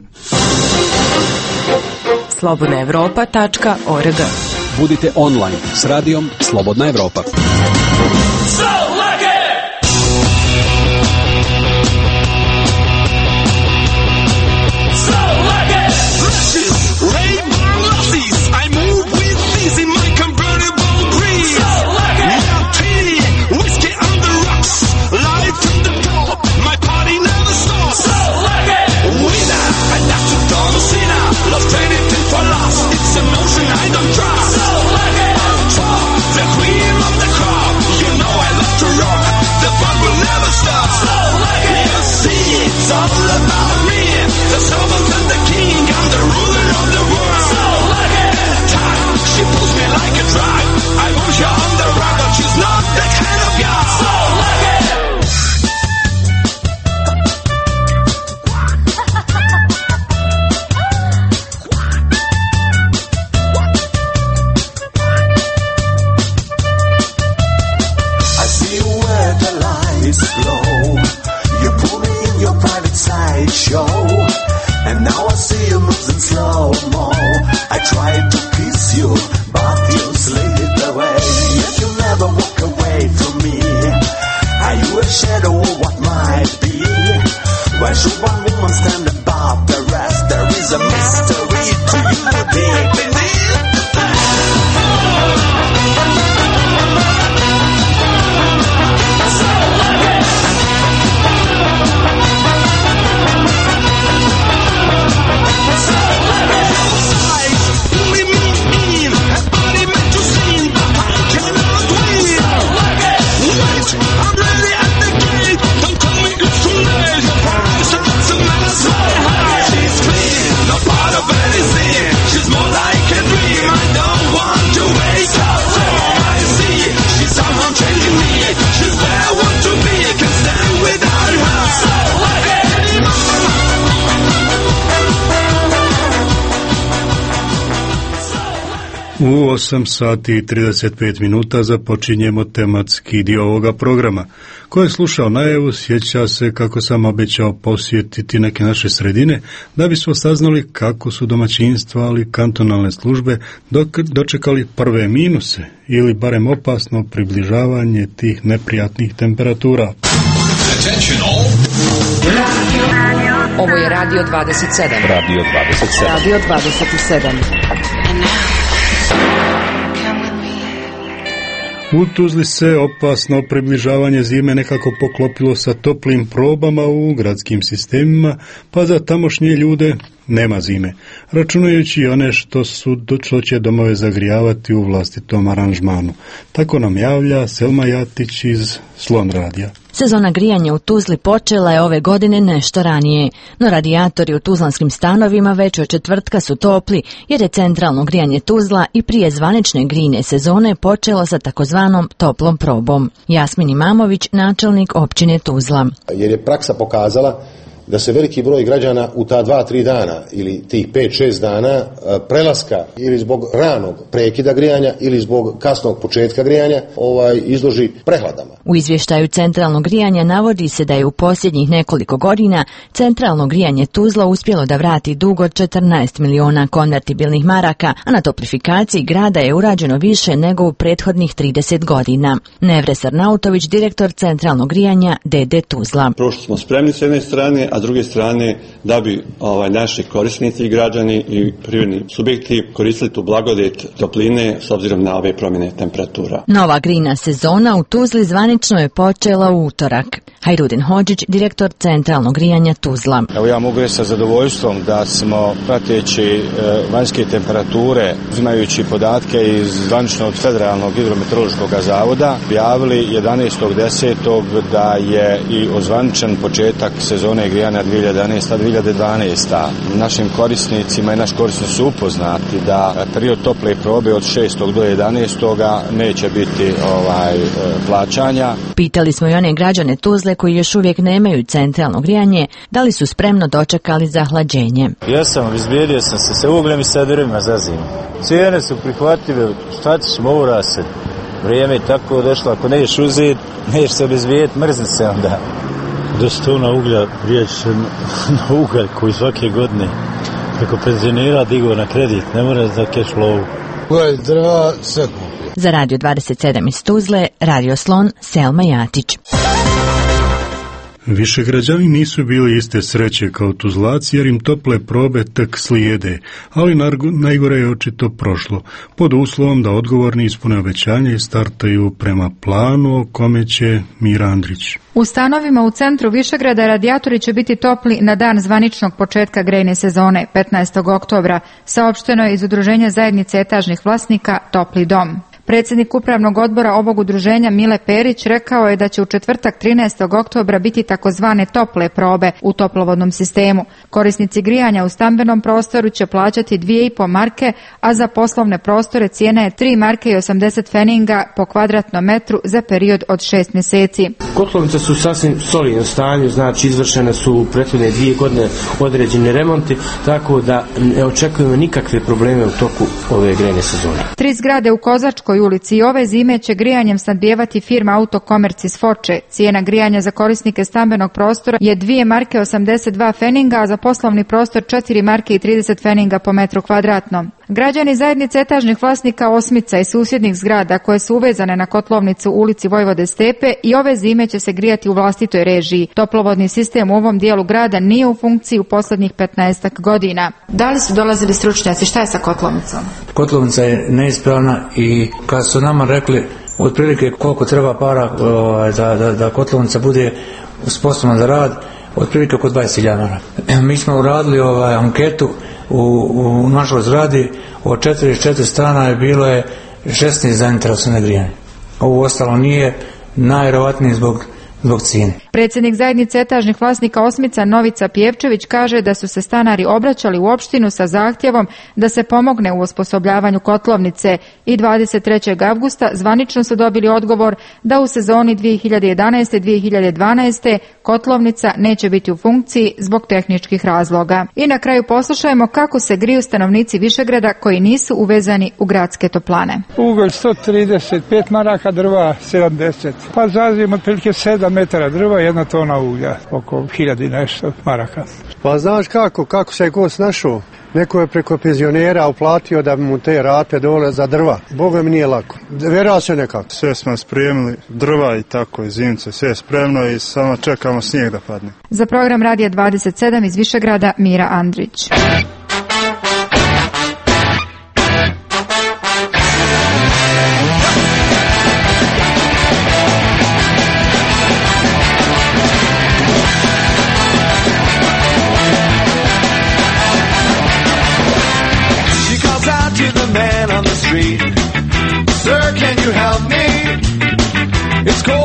slobodna evropa tačka org. Budite online s radijom Slobodna Evropa. U osam sati i trideset pet minuta započinjemo tematski dio ovoga programa. Ko je slušao najavu, sjeća se kako sam obećao posjetiti neke naše sredine, da bismo saznali kako su domaćinstva, ali kantonalne službe dok dočekali prve minuse, ili barem opasno približavanje tih neprijatnih temperatura. Ovo je Radio dvadeset sedam. Radio dvadeset sedam. Radio dvadeset sedam. U Tuzli se opasno približavanje zime nekako poklopilo sa toplim probama u gradskim sistemima, pa za tamošnje ljude nema zime, računajući i one što su što će domove zagrijavati u vlastitom aranžmanu. Tako nam javlja Selma Jatić iz Slon radija. Sezona grijanja u Tuzli počela je ove godine nešto ranije, no radijatori u tuzlanskim stanovima već od četvrtka su topli, jer je centralno grijanje Tuzla i prije zvanične grijne sezone počelo sa takozvanom toplom probom. Jasmin Imamović, načelnik općine Tuzla. Jer je praksa pokazala da se veliki broj građana u ta dva, tri dana ili tih pet, šest dana prelaska ili zbog ranog prekida grijanja ili zbog kasnog početka grijanja ovaj, izloži prehladama. U izvještaju centralnog grijanja navodi se da je u posljednjih nekoliko godina centralno grijanje Tuzla uspjelo da vrati dug od četrnaest miliona konvertibilnih maraka, a na toplifikaciji grada je urađeno više nego u prethodnih trideset godina. Nevre Sarnautović, direktor centralnog grijanja D D Tuzla. Prošli smo spremni s jedne strane, a s druge strane da bi ovaj, naši korisnici i građani i privredni subjekti koristili tu blagodet topline s obzirom na ove promjene temperatura. Nova grina sezona u Tuzli zvanično je počela u utorak. Hajrudin Hodžić, direktor centralnog grijanja Tuzla. Evo ja mogu reći sa zadovoljstvom da smo prateći e, vanjske temperature, uzimajući podatke iz zvaničnog federalnog hidrometeorološkog zavoda, objavili jedanaestog desetog da je i ozvaničen početak sezone grijanja dvije hiljade jedanaesta dvije hiljade dvanaesta. Našim korisnicima i naši korisnici su upoznati da period tople probe od šestog do jedanaestog neće biti ovaj, plaćanja. Pitali smo i one građane Tuzle koji još uvijek nemaju centralno grijanje, da li su spremno dočekali za hlađenje. Ja sam obezbijedio sam se sa ugljem i sa drvima za zimu. Cijene su prihvatljive, šta ćeš mora se. Vrijeme je tako došlo, ako ne ješ uzeti, ne ješ se obezbijeti, mrzni se onda. Deset tona uglja prijeći na ugalj koji svake godine preko penzionera digao na kredit, ne mora za cash lovu. Ugalj, drva, sve kupi. Za Radio dvadeset sedam iz Tuzle, Radio Slon, Selma Jatić. Više građani nisu bili iste sreće kao Tuzlaci jer im tople probe tek slijede, ali najgore je očito prošlo, pod uslovom da odgovorni ispune obećanje i startaju prema planu o kome će Mira Andrić. U stanovima u centru Višegrada radijatori će biti topli na dan zvaničnog početka grejne sezone, petnaestog oktobra, saopšteno je iz Udruženja zajednice etažnih vlasnika Topli dom. Predsjednik upravnog odbora ovog udruženja Mile Perić rekao je da će u četvrtak trinaestog oktobra biti takozvane tople probe u toplovodnom sistemu. Korisnici grijanja u stambenom prostoru će plaćati dvije i po marke, a za poslovne prostore cijena je tri marke i osamdeset feninga po kvadratnom metru za period od šest mjeseci. Kotlovnice su sasvim solidno stanju, znači izvršene su u prethodne dvije godine određeni remonti, tako da ne očekujemo nikakve probleme u toku ove grejne sezone. Tri zgrade u Kozačkoj ulici i ove zime će grijanjem snabdijevati firma Autokomerc iz Foče. Cijena grijanja za korisnike stambenog prostora je dvije marke osamdeset dva feninga, a za poslovni prostor četiri marke i trideset feninga po metru kvadratnom. Građani zajednice etažnih vlasnika Osmica i susjednih zgrada koje su uvezane na kotlovnicu u ulici Vojvode Stepe i ove zime će se grijati u vlastitoj režiji. Toplovodni sistem u ovom dijelu grada nije u funkciji u posljednjih petnaestak godina. Da li su dolazili stručnjaci? Šta je sa kotlovnicom? Kotlovnica je neispravna i kad su nama rekli otprilike koliko treba para da, da, da kotlovnica bude sposobna za rad, otprilike oko dvadeset hiljada. Mi smo uradili ovaj, anketu u, u našoj zgradi, od četrdeset četiri stana je bilo je šesnaest zainteresovane grijanje. Ovo ostalo nije, najvjerovatnije zbog zbog cijene. Predsjednik zajednice etažnih vlasnika Osmica Novica Pjevčević kaže da su se stanari obraćali u opštinu sa zahtjevom da se pomogne u osposobljavanju kotlovnice i dvadeset trećeg avgusta zvanično su dobili odgovor da u sezoni dvije hiljade jedanaeste dvije hiljade dvanaeste kotlovnica neće biti u funkciji zbog tehničkih razloga. I na kraju poslušajmo kako se griju stanovnici Višegrada koji nisu uvezani u gradske toplane. Ugalj sto trideset pet maraka, drva sedamdeset. Pa zazim otprilike sedam metara drva, jedna tona uglja, oko hiljadi nešto maraka. Pa znaš kako, kako se je ko snašao? Neko je preko penzionera uplatio da mu te rate dole za drva. Boga mi nije lako. Vera se nekako. Sve smo spremili, drva i tako, i zimce, sve je spremno i samo čekamo snijeg da padne. Za program Radija dvadeset sedam iz Višegrada, Mira Andrić.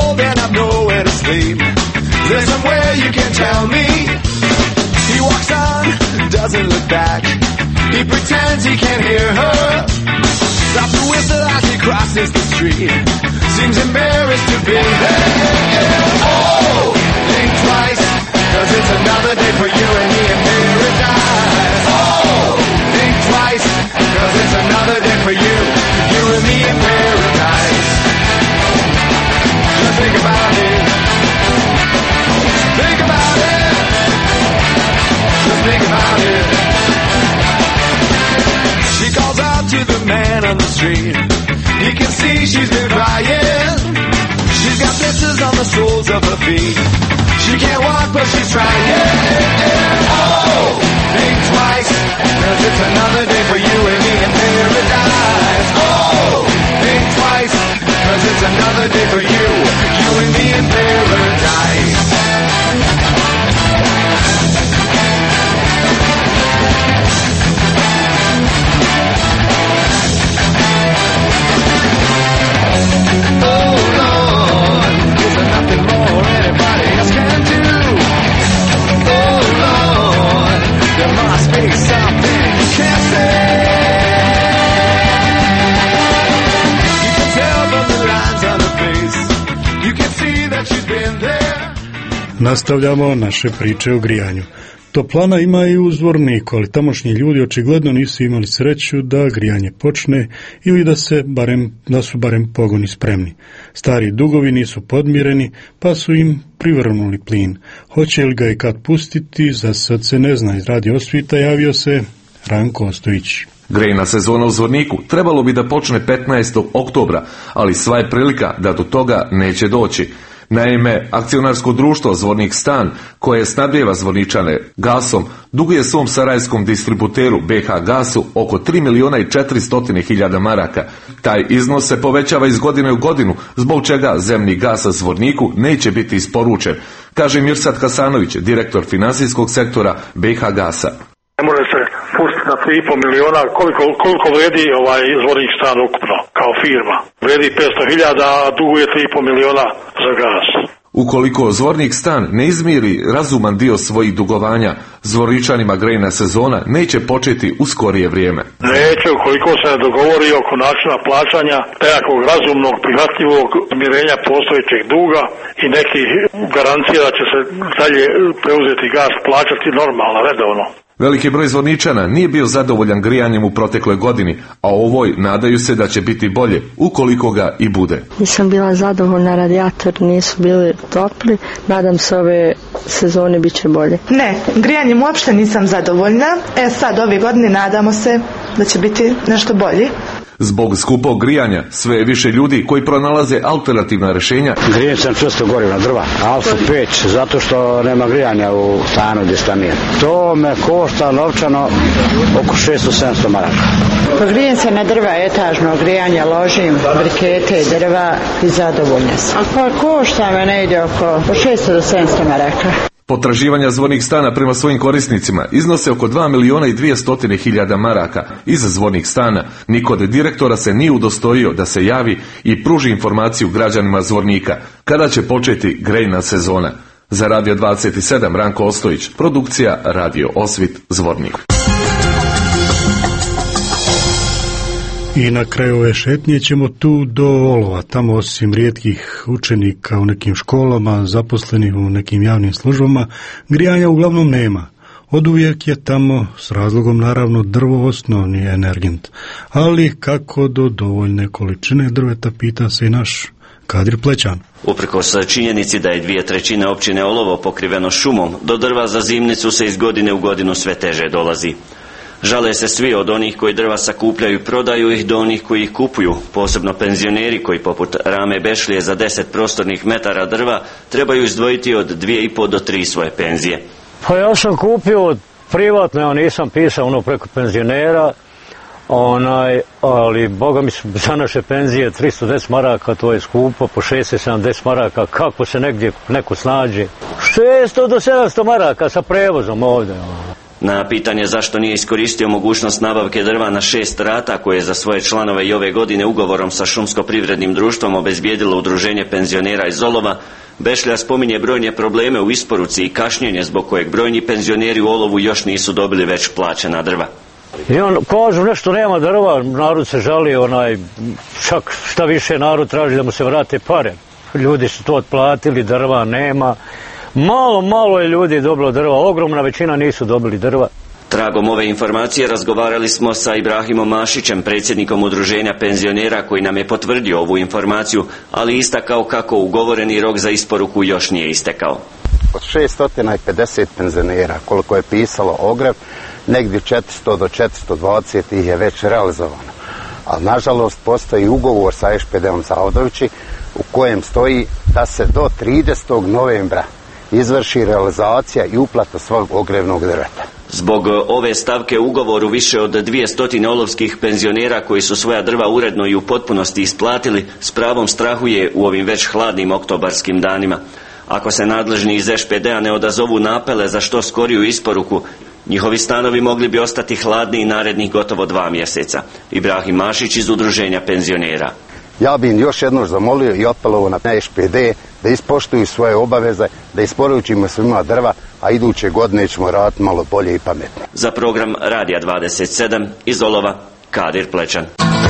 cold and I've nowhere to sleep. Is there somewhere you can tell me? He walks on, doesn't look back. He pretends he can't hear her. Stops to whistle as he crosses the street. Seems embarrassed to be there. Oh, think twice, cause it's another day for you and me in paradise. Oh, think twice, cause it's another day for you, you and me in paradise. Just think about it. Think about it. Just think about it. She calls out to the man on the street. He can see she's been crying. She's got blisters on the soles of her feet. She can't walk but she's trying. Oh, think twice, cause it's another day for you and me in paradise. Oh, think twice, cause it's another day for you, you and me in paradise. Nastavljamo naše priče o grijanju. Toplana ima i u Zvorniku, ali tamošnji ljudi očigledno nisu imali sreću da grijanje počne ili da se barem, da su barem pogoni spremni. Stari dugovi nisu podmireni, pa su im privrnuli plin. Hoće li ga i kad pustiti, za sad se ne zna. Iz Radio Osvita javio se Ranko Ostojić. Grejna sezona u Zvorniku trebalo bi da počne petnaestog oktobra, ali sva je prilika da do toga neće doći. Naime, akcionarsko društvo Zvornik Stan, koje snabdijeva Zvorničane gasom, duguje svom sarajskom distributeru B H Gasu oko tri miliona i četiristo hiljada maraka. Taj iznos se povećava iz godine u godinu, zbog čega zemni gas Zvorniku neće biti isporučen, kaže Mirsad Hasanović, direktor finansijskog sektora B H Gasa. Ne može se pustiti na tri i pol miliona, koliko, koliko vredi ovaj Zvornik Stan ukupno, kao firma. Vredi petsto hiljada, a duguje tri i pol miliona za gas. Ukoliko Zvornik Stan ne izmiri razuman dio svojih dugovanja, Zvorničanima grejna sezona neće početi u skorije vrijeme. Neće, ukoliko se ne dogovori oko načina plaćanja nekakvog razumnog, prihvatljivog mirenja postojećeg duga i nekih garancija da će se dalje preuzeti gas plaćati normalno, redovno. Veliki broj Zvorničana nije bio zadovoljan grijanjem u protekloj godini, a ovoj nadaju se da će biti bolje, ukoliko ga i bude. Nisam bila zadovoljna, radijatori nisu bili topli, nadam se ove sezone bit će bolje. Ne, grijanjem uopšte nisam zadovoljna, e sad ove godine nadamo se da će biti nešto bolje. Zbog skupog grijanja sve je više ljudi koji pronalaze alternativna rješenja. Grijem sam često gorivo na drva, alfa peć, zato što nema grijanja u stanu gdje stanujem. To me košta novčano oko šesto do sedamsto maraka. Pa grijem se na drva, etažno grijanje, ložim brikete, drva i zadovoljna sam. Pa košta me ne ide oko šesto do sedamsto maraka. Potraživanja Zvornik Stana prema svojim korisnicima iznose oko dva miliona i dvjesto hiljada maraka. Iz Zvornik Stana niko od direktora se nije udostojio da se javi i pruži informaciju građanima Zvornika kada će početi grejna sezona. Za Radio dvadeset sedam Ranko Ostojić, produkcija Radio Osvit Zvornik. I na kraju ove šetnje ćemo tu do Olova. Tamo osim rijetkih učenika u nekim školama, zaposlenih u nekim javnim službama, grijanja uglavnom nema. Oduvijek je tamo, s razlogom naravno, drvo osnovni energent. Ali kako do dovoljne količine drveta, pita se i naš Kadir Plećan. Uprkos činjenici da je dvije trećine općine Olovo pokriveno šumom, do drva za zimnicu se iz godine u godinu sve teže dolazi. Žale se svi, od onih koji drva sakupljaju i prodaju ih do onih koji ih kupuju, posebno penzioneri koji poput Rame Bešlije za deset prostornih metara drva trebaju izdvojiti od dvije i po do tri svoje penzije. Pa ja sam kupio privatno, ja nisam pisao ono preko penzionera, onaj, ali boga mi za naše penzije tristo deset maraka, to je skupo, po šezdeset sedamdeset maraka, kako se negdje neko snađe. šesto do sedamsto maraka sa prevozom ovdje. Na pitanje zašto nije iskoristio mogućnost nabavke drva na šest rata koje je za svoje članove i ove godine ugovorom sa šumsko-privrednim društvom obezbijedilo udruženje penzionera iz Olova, Bešlja spominje brojne probleme u isporuci i kašnjenje zbog kojeg brojni penzioneri u Olovu još nisu dobili već plaćena drva. I on kažu nešto nema drva, narod se žali, onaj, čak šta više narod traži da mu se vrate pare. Ljudi su to otplatili, drva nema. Malo, malo je ljudi dobilo drva, ogromna većina nisu dobili drva. Tragom ove informacije razgovarali smo sa Ibrahimom Mašićem, predsjednikom udruženja penzionera, koji nam je potvrdio ovu informaciju, ali istakao kako ugovoreni rok za isporuku još nije istekao. Od šesto pedeset penzionera, koliko je pisalo ogrev, negdje četiristo do četiristo dvadeset ih je već realizovano. Ali nažalost postoji ugovor sa Š P D-om Zavodovići u kojem stoji da se do tridesetog novembra izvrši realizacija i uplata svog ogrevnog drveta. Zbog ove stavke u ugovoru više od dvjesto olovskih penzionera koji su svoja drva uredno i u potpunosti isplatili, s pravom strahuje u ovim već hladnim oktobarskim danima. Ako se nadležni iz Š P D-a ne odazovu na apele za što skoriju isporuku, njihovi stanovi mogli bi ostati hladni i narednih gotovo dva mjeseca. Ibrahim Mašić iz udruženja penzionera. Ja bih još jednom zamolio i apelovao na Š P D da ispoštuju svoje obaveze, da isporučimo svima drva, a iduće godine ćemo raditi malo bolje i pametnije. Za program Radija dvadeset sedam iz Olova, Kadir Plečan.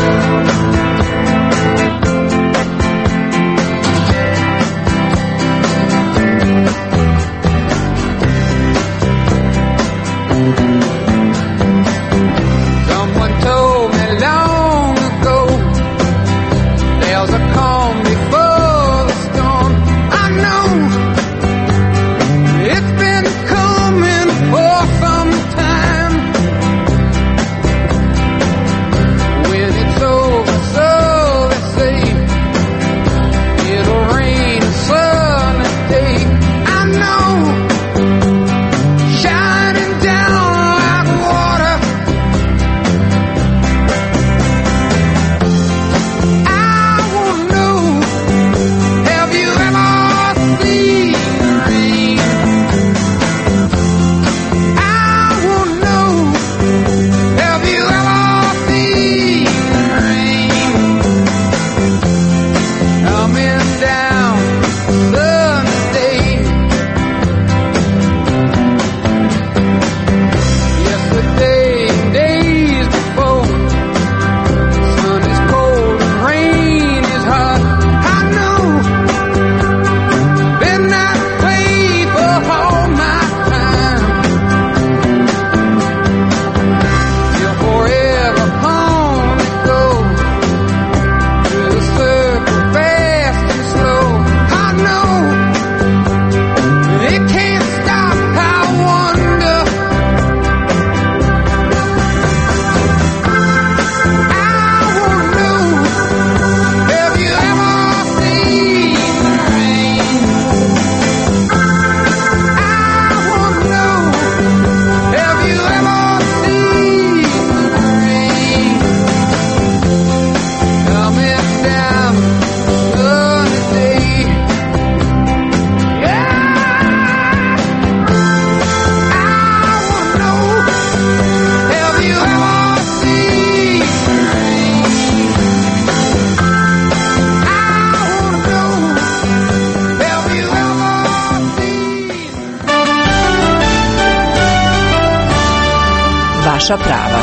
Vaša prava.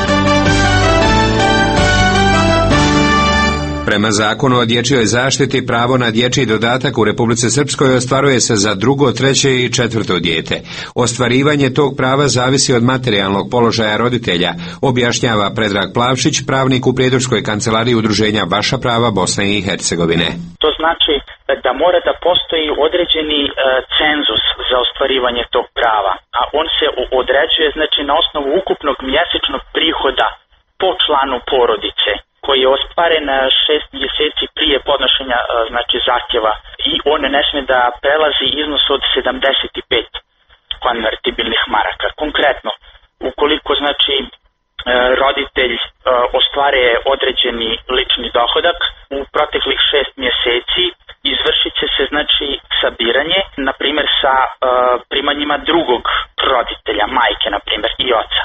Prema zakonu o dječjoj zaštiti pravo na dječji dodatak u Republici Srpskoj ostvaruje se za drugo, treće i četvrto dijete. Ostvarivanje tog prava zavisi od materijalnog položaja roditelja, objašnjava Predrag Plavšić, pravnik u Prijedorskoj kancelariji udruženja Vaša prava Bosne i Hercegovine. To znači da mora da postoji određeni e, cenzus za ostvarivanje tog prava, a on se određuje znači na osnovu ukupnog mjesečnog prihoda po članu porodice, koji je ostvaren šest mjeseci prije podnošenja znači zahtjeva, i on ne smije da prelazi iznos od sedamdeset pet konvertibilnih maraka. Konkretno, ukoliko znači roditelj ostvaruje određeni lični dohodak u proteklih šest mjeseci, izvršit će se znači sa sabiranje, na primjer sa uh, primanjima drugog roditelja, majke na primjer i oca.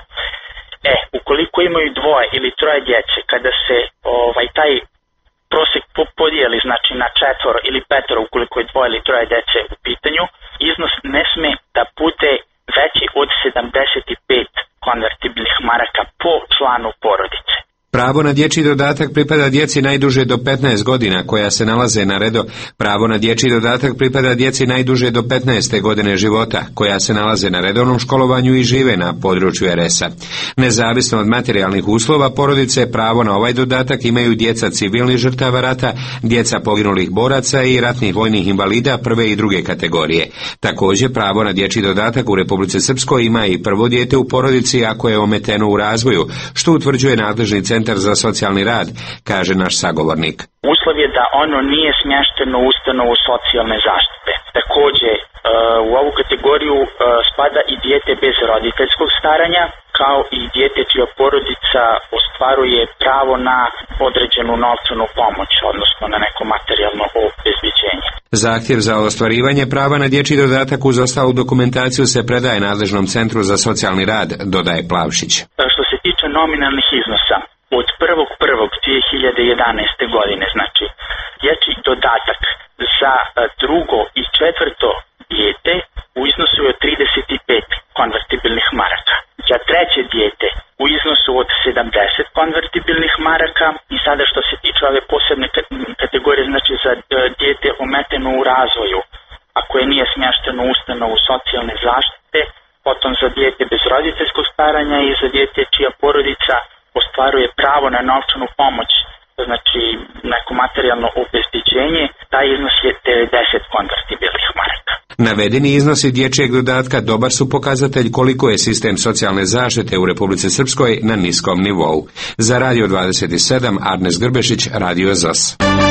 E, ukoliko imaju dvoje ili troje djece, kada se ovaj taj prosjek podijeli, znači na četvoro ili petoro, ukoliko je dvoje ili troje djece u pitanju, iznos ne sme da bude veći od sedamdeset pet konvertibilnih maraka po članu porodice. Pravo na dječji dodatak pripada djeci najduže do petnaest godina koja se nalaze na redu. Pravo na dječji dodatak pripada djeci najduže do petnaeste godine života koja se nalaze na redovnom školovanju i žive na području er es a. Nezavisno od materijalnih uslova porodice, pravo na ovaj dodatak imaju djeca civilnih žrtava rata, djeca poginulih boraca i ratnih vojnih invalida prve i druge kategorije. Također pravo na dječji dodatak u Republici Srpskoj ima i prvo dijete u porodici ako je ometeno u razvoju, što utvrđuje nadležni centar za socijalni rad, kaže naš sagovornik. Uslov je da ono nije smješteno u ustanovu socijalne zaštite. Također, u ovu kategoriju spada i dijete bez roditeljskog staranja, kao i dijete čija porodica ostvaruje pravo na određenu novčanu pomoć, odnosno na neko materijalno obezbeđenje. Zahtjev za ostvarivanje prava na dječji dodatak uz ostalu dokumentaciju se predaje nadležnom centru za socijalni rad, dodaje Plavšić. Što se tiče nominalnih iznosa, od prvog prvog dvije hiljade jedanaeste. godine, znači, dječji dodatak za drugo i četvrto dijete u iznosu od trideset pet konvertibilnih maraka. Za treće dijete u iznosu od sedamdeset konvertibilnih maraka i sada što se tiče ove posebne kategorije, znači za dijete ometeno u razvoju, a koje nije smješteno u ustanovu socijalne zaštite, potom za dijete bez roditeljskog staranja i za dijete čija porodica ostvaruje pravo na novčanu pomoć, znači neko materijalno obezbeđenje, taj iznos je devedeset konvertibilnih maraka. Navedeni iznosi dječjeg dodatka dobar su pokazatelj koliko je sistem socijalne zaštite u Republici Srpskoj na niskom nivou. Za Radio dvadeset sedam, Arnes Grbešić, Radio Z O S.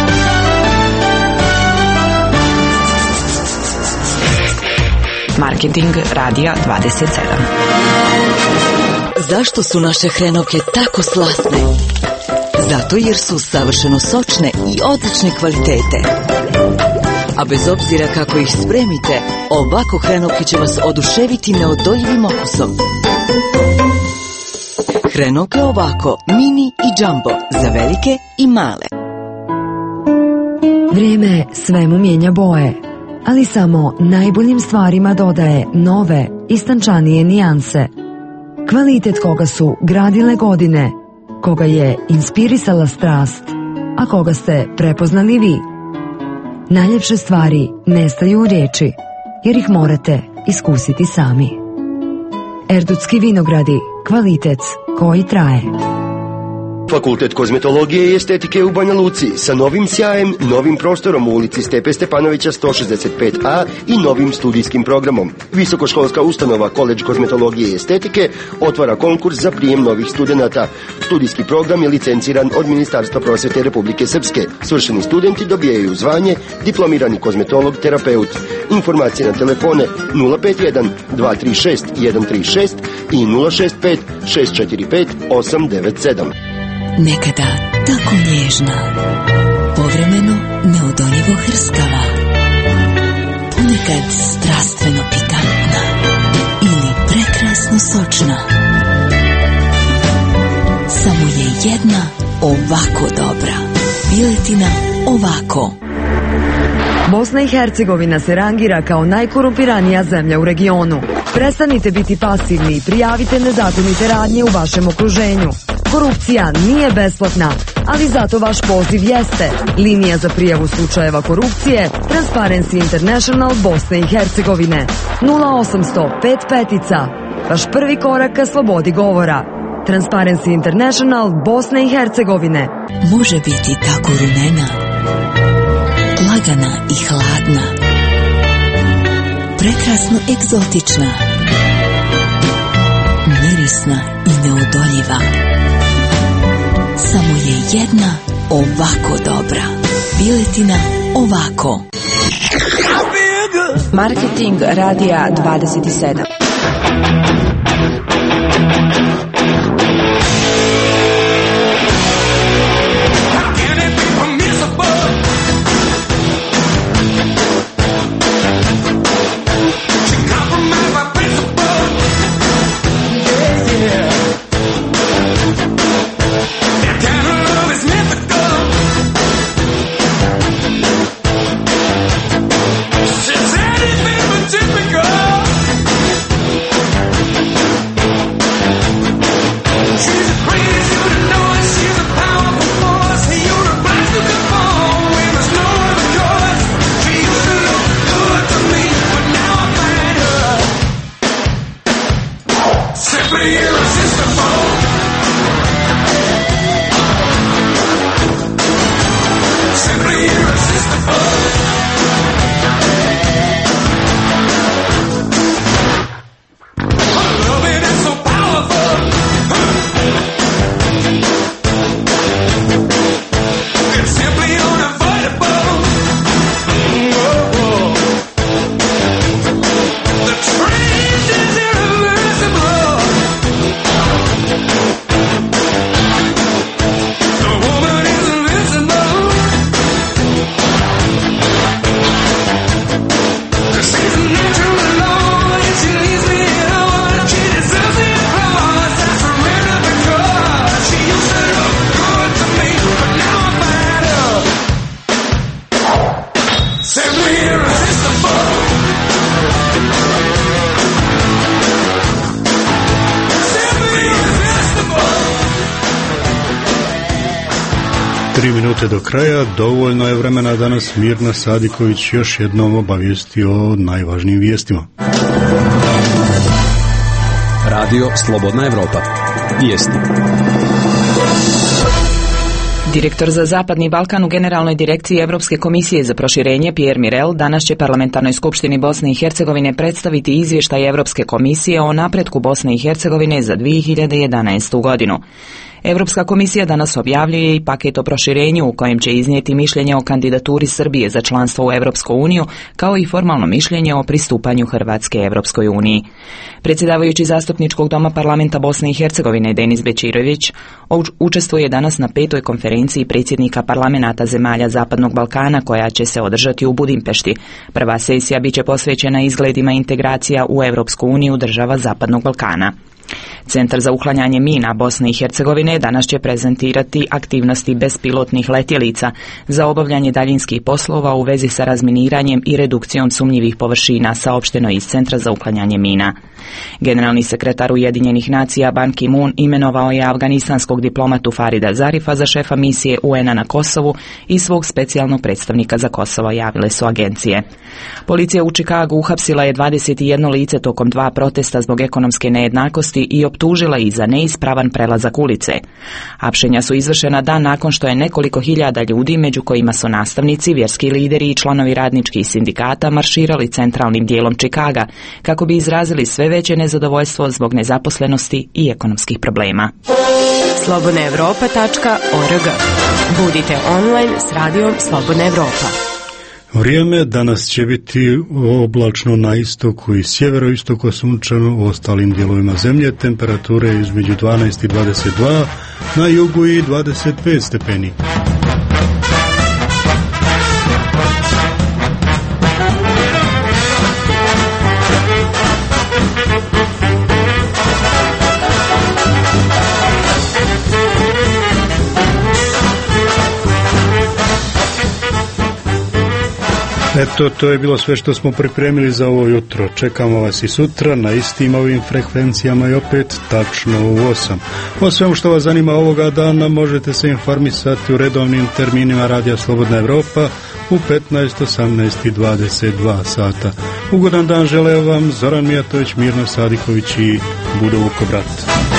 Marketing Radija dvadeset sedam. Zašto su naše hrenovke tako slatne? Zato jer su savršeno sočne i odlične kvalitete. A bez obzira kako ih spremite, ovako hrenovke će vas oduševiti neodoljivim okusom. Hrenovke ovako, mini i džambo, za velike i male. Vrijeme svemu mijenja boje, ali samo najboljim stvarima dodaje nove, istančanije nijanse. Kvalitet koga su gradile godine, koga je inspirisala strast, a koga ste prepoznali vi. Najljepše stvari nestaju u riječi, jer ih morate iskusiti sami. Erdutski vinogradi, kvalitet koji traje. Fakultet kozmetologije i estetike u Banja Luci sa novim sjajem, novim prostorom u ulici Stepe Stepanovića sto šezdeset pet a i novim studijskim programom. Visokoškolska ustanova Koledž kozmetologije i estetike otvara konkurs za prijem novih studenata. Studijski program je licenciran od Ministarstva prosvete Republike Srpske. Svršeni studenti dobijaju zvanje diplomirani kozmetolog terapeut. Informacije na telefone nula pet jedan dva tri šest jedan tri šest i nula šest pet šest četiri pet osam devet sedam. Nekada tako nježna, povremeno neodoljivo hrskava, ponekad strastveno pikantna ili prekrasno sočna. Samo je jedna ovako dobra. Piletina ovako. Bosna i Hercegovina se rangira kao najkorumpiranija zemlja u regionu. Prestanite biti pasivni i prijavite nezakonite radnje u vašem okruženju. Korupcija nije besplatna, ali zato vaš poziv jeste. Linija za prijavu slučajeva korupcije Transparency International Bosne i Hercegovine. nula osamsto pet petica. Vaš prvi korak ka slobodi govora. Transparency International Bosne i Hercegovine. Može biti tako rumena, lagana i hladna, prekrasno egzotična, mirisna i neodoljiva. Samo je jedna ovako dobra. Piletina ovako. Marketing Radija dvadeset sedam. Tri minute do kraja, dovoljno je vremena da nas Mirna Sadiković još jednom obavijesti o najvažnijim vijestima. Radio Slobodna Evropa. Vijesti. Direktor za Zapadni Balkan u Generalnoj direkciji Evropske komisije za proširenje Pierre Mirel danas će Parlamentarnoj skupštini Bosne i Hercegovine predstaviti izvještaj Evropske komisije o napretku Bosne i Hercegovine za dvije hiljade jedanaestu godinu. Evropska komisija danas objavljuje i paket o proširenju u kojem će iznijeti mišljenje o kandidaturi Srbije za članstvo u Evropsku uniju, kao i formalno mišljenje o pristupanju Hrvatske Evropskoj uniji. Predsjedavajući Zastupničkog doma Parlamenta Bosne i Hercegovine Denis Bečirović učestvuje danas na petoj konferenciji predsjednika parlamenata zemalja Zapadnog Balkana koja će se održati u Budimpešti. Prva sesija biće posvećena izgledima integracija u Evropsku uniju država Zapadnog Balkana. Centar za uklanjanje mina Bosne i Hercegovine danas će prezentirati aktivnosti bespilotnih letjelica za obavljanje daljinskih poslova u vezi sa razminiranjem i redukcijom sumnjivih površina, saopšteno iz Centra za uklanjanje mina. Generalni sekretar Ujedinjenih nacija Ban Ki-moon imenovao je afganistanskog diplomatu Farida Zarifa za šefa misije U N-a na Kosovu i svog specijalnog predstavnika za Kosovo, javile su agencije. Policija u Čikagu uhapsila je dvadeset jedno lice tokom dva protesta zbog ekonomske nejednakosti i optužila ih za neispravan prelazak ulice. Hapšenja su izvršena dan nakon što je nekoliko hiljada ljudi, među kojima su nastavnici, vjerski lideri i članovi radničkih sindikata, marširali centralnim dijelom Čikaga kako bi izrazili sve veće nezadovoljstvo zbog nezaposlenosti i ekonomskih problema. slobodna evropa tačka org. Budite online s radijom Slobodna Evropa. Vrijeme danas će biti oblačno na istoku i sjeveroistoku, sunčano u ostalim dijelovima zemlje, temperature između dvanaest i dvadeset dva, na jugu i dvadeset pet stepeni. Eto, to je bilo sve što smo pripremili za ovo jutro. Čekamo vas i sutra na istim ovim frekvencijama i opet tačno u osam. O svemu što vas zanima ovoga dana možete se informisati u redovnim terminima Radija Slobodna Evropa u petnaest, osamnaest i dvadeset dva sata. Ugodan dan žele vam Zoran Mijatović, Mirna Sadiković i Budo Vukobrat.